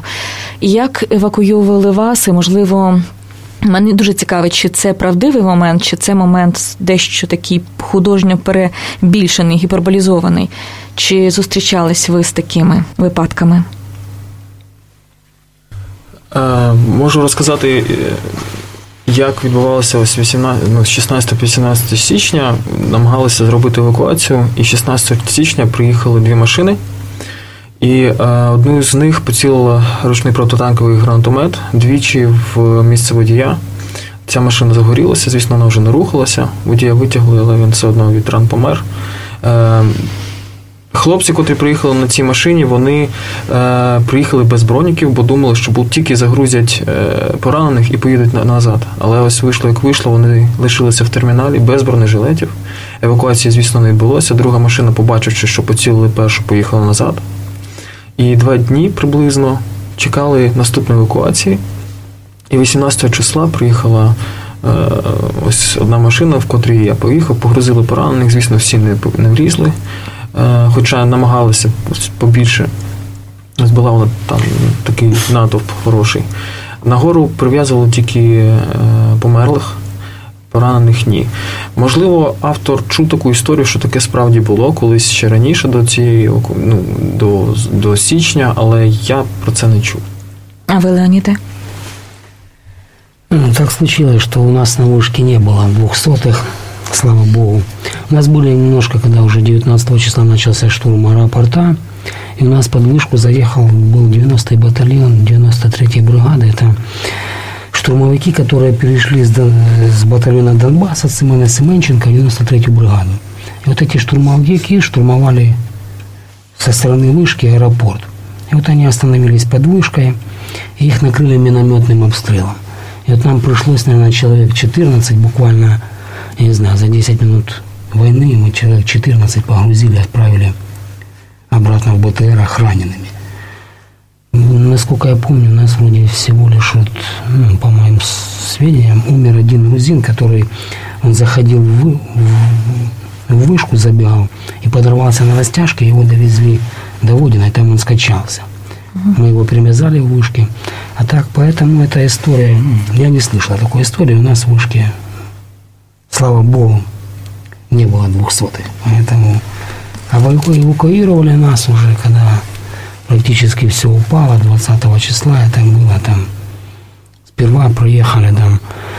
Speaker 1: Як евакуювали вас, і, можливо, мене дуже цікавить, чи це правдивий момент, чи це момент дещо такий художньо перебільшений, гіперболізований. Чи зустрічались ви з такими випадками?
Speaker 3: Е, можу розказати, як відбувалося ось вісімнадцятого, ну, з шістнадцятого по вісімнадцяте січня, намагалися зробити евакуацію, і шістнадцятого січня приїхали дві машини, і е, одну з них поцілила ручний протитанковий гранатомет двічі в місце водія. Ця машина загорілася, звісно, вона вже не рухалася, водія витягли, але він все одно від ран помер. Е, Хлопці, котрі приїхали на цій машині, вони е, приїхали без броніків, бо думали, що тільки загрузять е, поранених і поїдуть на, назад. Але ось вийшло, як вийшло, вони лишилися в терміналі без бронежилетів. Евакуації, звісно, не відбулося. Друга машина, побачивши, що поцілили першу, поїхала назад. І два дні приблизно чекали наступної евакуації. І вісімнадцятого числа приїхала е, ось одна машина, в котрій я поїхав, погрузили поранених, звісно, всі не, не влізли. Хоча намагалися побільше, ось була вона там такий натовп хороший. Нагору прив'язували тільки померлих, поранених ні. Можливо, автор чув таку історію, що таке справді було колись ще раніше до цієї, ну, до, до січня, але я про це не чув.
Speaker 1: А ви, Леоніде?
Speaker 2: Так случилось, что у нас на вышке не было двухсотых слава Богу. У нас были немножко, когда уже девятнадцатого числа начался штурм аэропорта, и у нас под вышку заехал, был девяностый батальон, девяносто третьей бригады. Это штурмовики, которые перешли с, с батальона Донбасса, Семена Семенченко в девяносто третью бригаду. И вот эти штурмовики штурмовали со стороны вышки аэропорт. И вот они остановились под вышкой, и их накрыли минометным обстрелом. И вот нам пришлось, наверное, человек четырнадцать, буквально, я не знаю, за десять минут войны мы человек четырнадцать погрузили, отправили обратно в БТРах ранеными. Насколько я помню, у нас вроде всего лишь, вот, ну, по моим сведениям, умер один грузин, который, он заходил в, в, в вышку, забегал и подорвался на растяжке, его довезли до Водина, и там он скачался. Мы его привязали в вышке. А так, поэтому эта история, я не слышал о такой истории, у нас в вышке, слава Богу, не было двухсотых. Поэтому эвакуировали нас уже, когда практически все упало, двадцатого числа, это было там, сперва проехали там,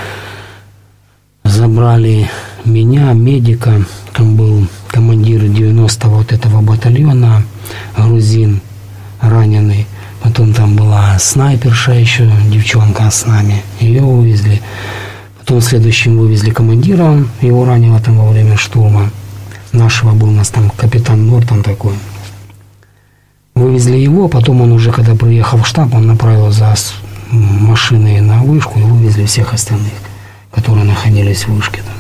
Speaker 2: забрали меня, медика, там был командир девяностого вот этого батальона, грузин, раненый. Потом там была снайперша еще, девчонка с нами, ее увезли. Потом следующим вывезли командира, его ранило там во время штурма. Нашего был у нас там капитан Нортон такой. Вывезли его, потом он уже, когда приехал в штаб, он направил за машиной на вышку и вывезли всех остальных, которые находились в вышке там.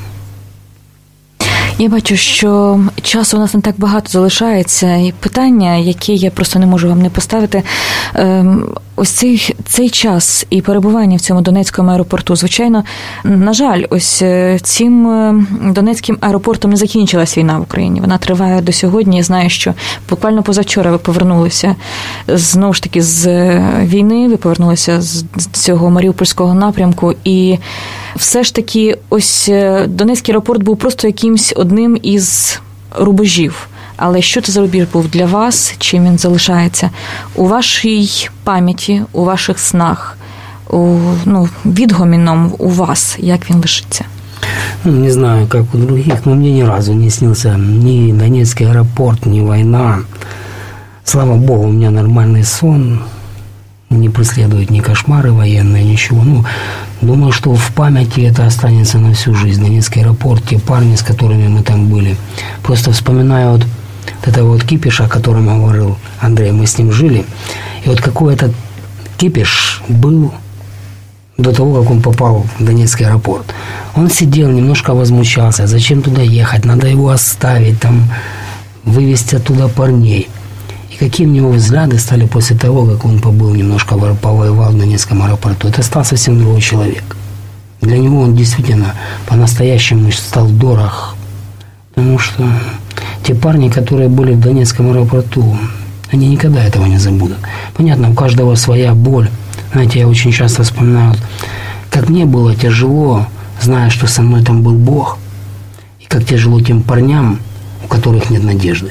Speaker 1: Я бачу, що часу у нас не так багато залишається, і питання, яке я просто не можу вам не поставити, ось цей, цей час і перебування в цьому Донецькому аеропорту, звичайно, на жаль, ось цим Донецьким аеропортом не закінчилась війна в Україні. Вона триває до сьогодні. Я знаю, що буквально позавчора ви повернулися знову ж таки з війни, ви повернулися з цього Маріупольського напрямку, і все ж таки ось Донецький аеропорт був просто якимсь одним із рубежів. Але що це за рубіж був для вас, чим він залишається? У вашій пам'яті, у ваших снах, у, ну, відгоміном у вас, як він лишиться?
Speaker 2: Ну, не знаю, как у других, но мне ни разу не снился ни Донецкий аэропорт, ни война. Слава Богу, у меня нормальный сон, не преследуют ни кошмары военные, ничего. Ну, думаю, что в памяти это останется на всю жизнь. Донецкий аэропорт, те парни, с которыми мы там были. Просто вспоминаю вот этого вот кипиша, о котором говорил Андрей, мы с ним жили. И вот какой этот кипиш был до того, как он попал в Донецкий аэропорт. Он сидел, немножко возмущался, зачем туда ехать, надо его оставить, там, вывести оттуда парней. И какие у него взгляды стали после того, как он побыл немножко, повоевал в Донецком аэропорту. Это стал совсем другой человек. Для него он действительно по-настоящему стал дорог. Потому что те парни, которые были в Донецком аэропорту, они никогда этого не забудут. Понятно, у каждого своя боль. Знаете, я очень часто вспоминаю, как мне было тяжело, зная, что со мной там был Бог, и как тяжело тем парням, у которых нет надежды.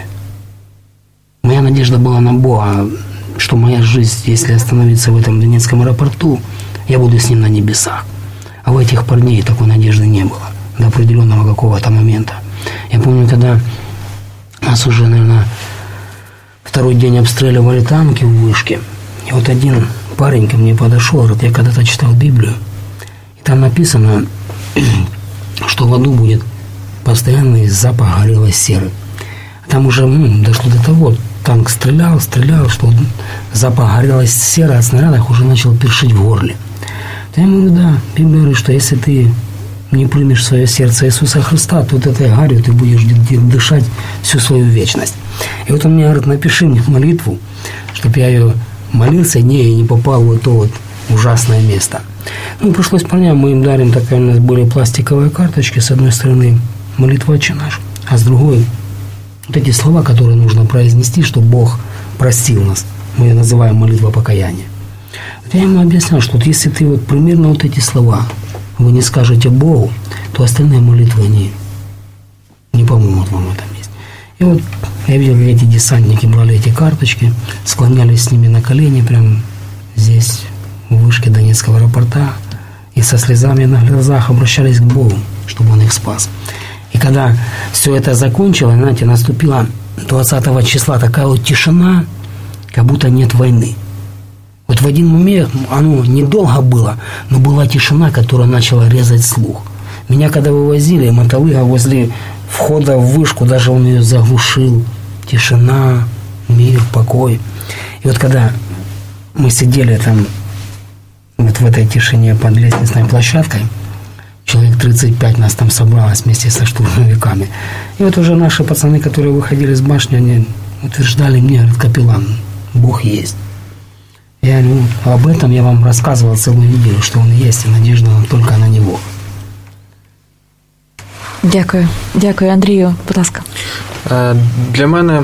Speaker 2: Моя надежда была на Бога, что моя жизнь, если остановиться в этом Донецком аэропорту, я буду с ним на небесах. А у этих парней такой надежды не было до определенного какого-то момента. Я помню, когда нас уже, наверное, второй день обстреливали танки в вышке, и вот один парень ко мне подошел, говорит, я когда-то читал Библию, и там написано, что в аду будет постоянный запах горелой серы. Там уже ну, дошло до того, танк стрелял, стрелял, что запах горелой серы от снарядов уже начал першить в горле. Я ему говорю, да, Библия говорит, что если ты не примешь в свое сердце Иисуса Христа, то вот этой гарью ты будешь дышать всю свою вечность. И вот он мне говорит, напиши мне молитву, чтобы я ее молился не и не попал в то вот ужасное место. Ну, пришлось парням, мы им дарим, такая у нас были пластиковые карточки, с одной стороны молитва «Отче наш», а с другой вот эти слова, которые нужно произнести, чтобы Бог простил нас. Мы ее называем молитва покаяния. Вот я ему объяснял, что вот если ты вот примерно вот эти слова вы не скажете Богу, то остальные молитвы они не помогут вам в этом месте. И вот я видел, как эти десантники брали эти карточки, склонялись с ними на колени прямо здесь, в вышке Донецкого аэропорта, и со слезами на глазах обращались к Богу, чтобы Он их спас. И когда все это закончилось, знаете, наступила двадцатого числа такая вот тишина, как будто нет войны. Вот в один момент, оно недолго было, но была тишина, которая начала резать слух. Меня когда вывозили, мотолыга возле входа в вышку, даже он ее заглушил. Тишина, мир, покой. И вот когда мы сидели там, вот в этой тишине под лестничной площадкой, человек тридцать пять нас там собралось вместе со штурмовиками. И вот уже наши пацаны, которые выходили с башни, они утверждали мне, говорят, капеллан, Бог есть. Я говорю, об этом я вам рассказывал целую неделю, что Он есть, и надежда только на Него.
Speaker 1: Дякую. Дякую, Андрію. Будь ласка.
Speaker 3: Для мене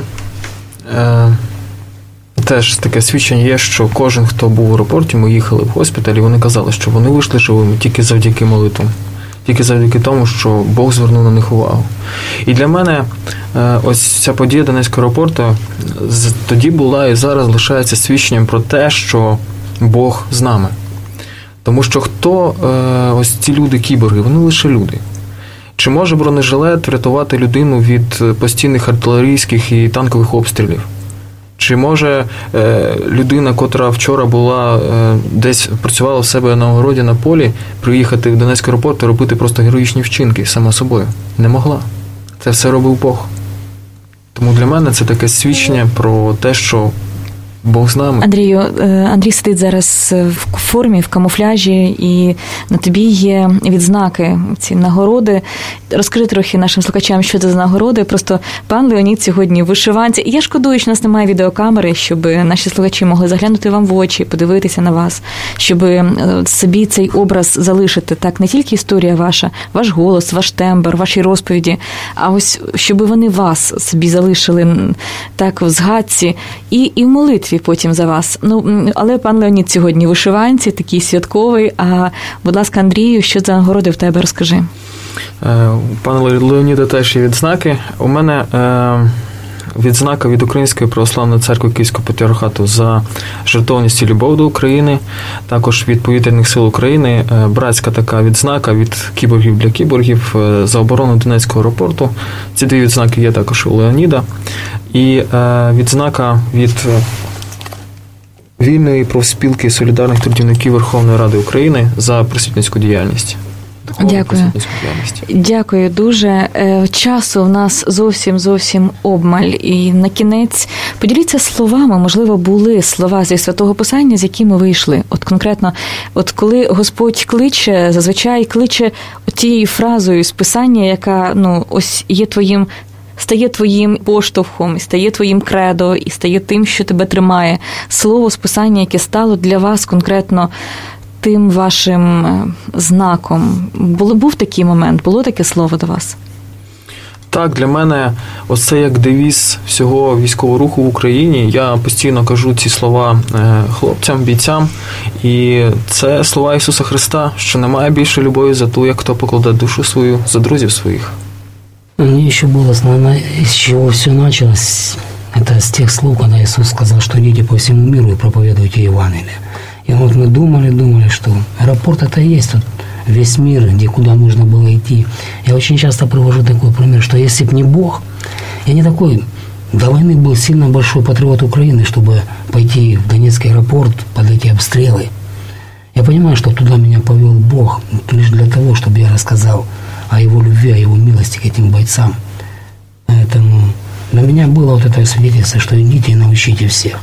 Speaker 3: теж таке свідчення є, що кожен, хто був в аеропорті, ми їхали в госпіталь, і вони казали, що вони вийшли живими тільки завдяки молитвам. Тільки завдяки тому, що Бог звернув на них увагу. І для мене ось ця подія Донецького аеропорту тоді була і зараз лишається свідченням про те, що Бог з нами. Тому що хто ось ці люди-кіборги? Вони лише люди. Чи може бронежилет врятувати людину від постійних артилерійських і танкових обстрілів? Чи може е, людина, котра вчора була е, десь працювала в себе на огороді на полі, приїхати в Донецький аеропорт і робити просто героїчні вчинки сама собою? Не могла. Це все робив Бог. Тому для мене це таке свідчення про те, що Бог з нами.
Speaker 1: Андрію, Андрій сидить зараз в формі, в камуфляжі, і на тобі є відзнаки, ці нагороди. Розкажи трохи нашим слухачам, що це за нагороди. Просто пан Леонід сьогодні в вишиванці. І я шкодую, що у нас немає відеокамери, щоб наші слухачі могли заглянути вам в очі, подивитися на вас, щоб собі цей образ залишити. Так, не тільки історія ваша, ваш голос, ваш тембр, ваші розповіді, а ось щоб вони вас собі залишили так в згадці і, і в молитві потім за вас. Ну, але пан Леонід сьогодні в вишиванці, такий святковий. А, будь ласка, Андрію, що за нагороди в тебе, розкажи.
Speaker 3: Пане Леоніда теж є відзнаки. У мене е, відзнака від Української православної церкви Київського патріархату за жертовність і любов до України, також від Повітряних сил України, е, братська така відзнака від кіборгів для кіборгів е, за оборону Донецького аеропорту. Ці дві відзнаки є також у Леоніда. І е, відзнака від Вільної профспілки солідарних трудівників Верховної Ради України за просвітницьку діяльність.
Speaker 1: Дякую. Дякую дуже. Часу в нас зовсім-зовсім обмаль. І на кінець поділіться словами, можливо, були слова зі Святого Писання, з якими ви йшли. От конкретно, от коли Господь кличе, зазвичай кличе тією фразою з Писання, яка, ну, ось є твоїм, стає твоїм поштовхом, стає твоїм кредо, і стає тим, що тебе тримає. Слово з Писання, яке стало для вас конкретно тим вашим знаком. Було, був такий момент, було таке слово до вас?
Speaker 3: Так, для мене оце як девіз всього військового руху в Україні. Я постійно кажу ці слова хлопцям, бійцям. І це слова Ісуса Христа, що немає більше любові за ту, як хто покладе душу свою за друзів своїх.
Speaker 2: Мне еще было основное, из чего все началось, это с тех слов, когда Иисус сказал, что идите по всему миру и проповедуйте Евангелие. И вот мы думали, думали, что аэропорт это и есть тут весь мир, где куда нужно было идти. Я очень часто привожу такой пример, что если бы не Бог, я не такой до войны был сильно большой патриот Украины, чтобы пойти в Донецкий аэропорт под эти обстрелы. Я понимаю, что туда меня повел Бог, лишь для того, чтобы я рассказал о Его любви, о Его милости к этим бойцам. Поэтому для меня было вот это свидетельство, что идите и научите всех.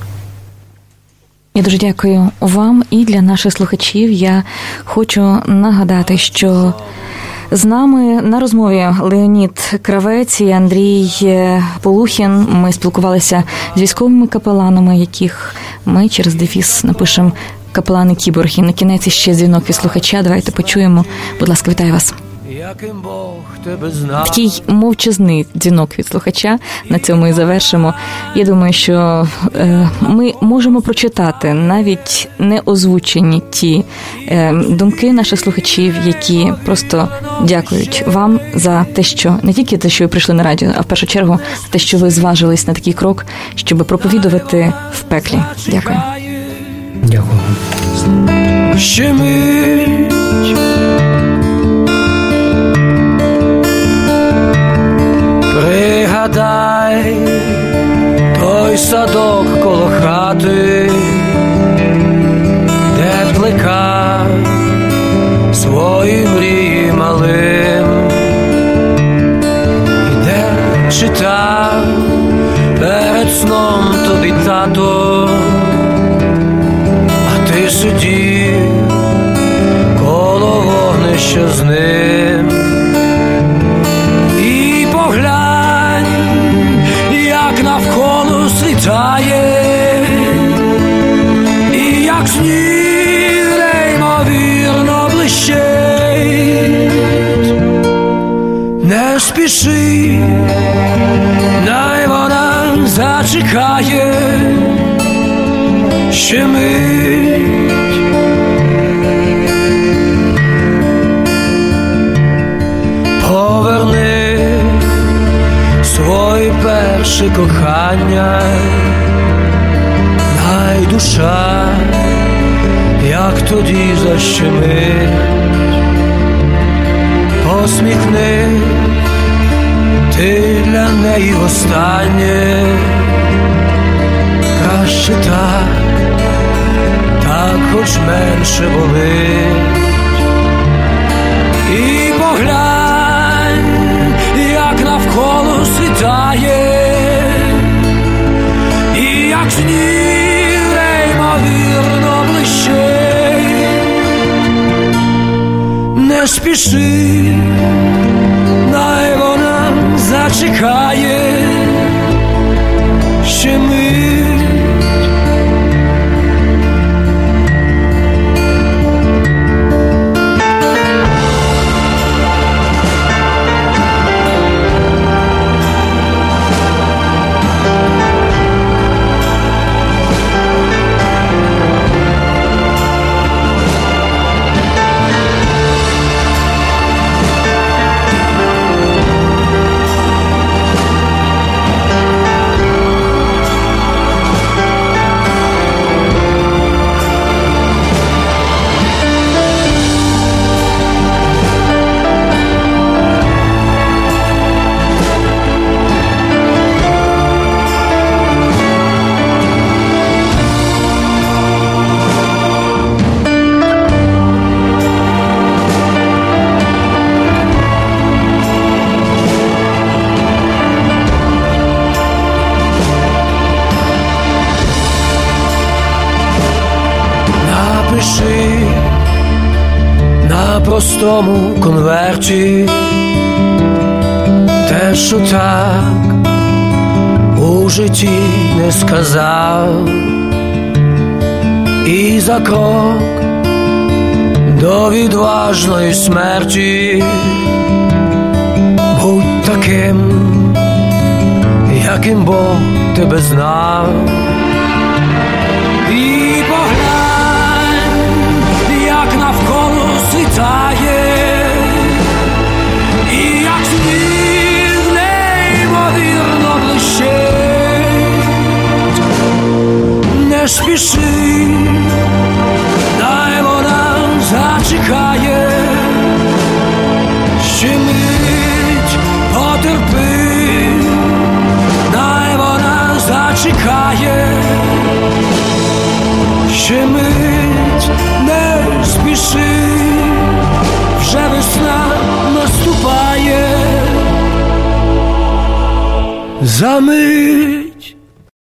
Speaker 1: Я дуже дякую вам і для наших слухачів. Я хочу нагадати, що з нами на розмові Леонід Кравець і Андрій Полухін. Ми спілкувалися з військовими капеланами, яких ми через дефіс напишемо «Капелани-кіборги». На кінець ще дзвінок від слухача. Давайте почуємо. Будь ласка, вітаю вас. Такий мовчазний дзвінок від слухача. На цьому і завершимо. Я думаю, що е, ми можемо прочитати навіть не озвучені ті е, думки наших слухачів, які просто дякують вам за те, що не тільки те, що ви прийшли на радіо, а в першу чергу за те, що ви зважились на такий крок, щоб проповідувати в пеклі. Дякую.
Speaker 2: Дякую.
Speaker 8: згадай той садок коло хати, де плекав свої мрії малим, і де читав перед сном тобі тато, а ти сидів коло вогнища з ним. І поглянь, як навколо світає, і як сніг неймовірно блищить. Не спіши, най вона зачекає ще мить. Поверни своє перше кохання, най душа, як тоді защемить. Посміхни ти для неї останнє, краще так, так хоч менше болить. І поглянь, як навколо світає, і як сніг неймовірно блищить. Не спіши, най вона зачекає ще мить. На простому конверті те, що так у житті не сказав, і за крок до відважної смерті будь таким, яким Бог тебе знав. І поглянь, як навколо світає, і як сніг неймовірно блищить. Не спіши, дай вона зачекає ще мить, потерпи, дай вона зачекає ще мить. Не спіши, вже весна наступає за мить.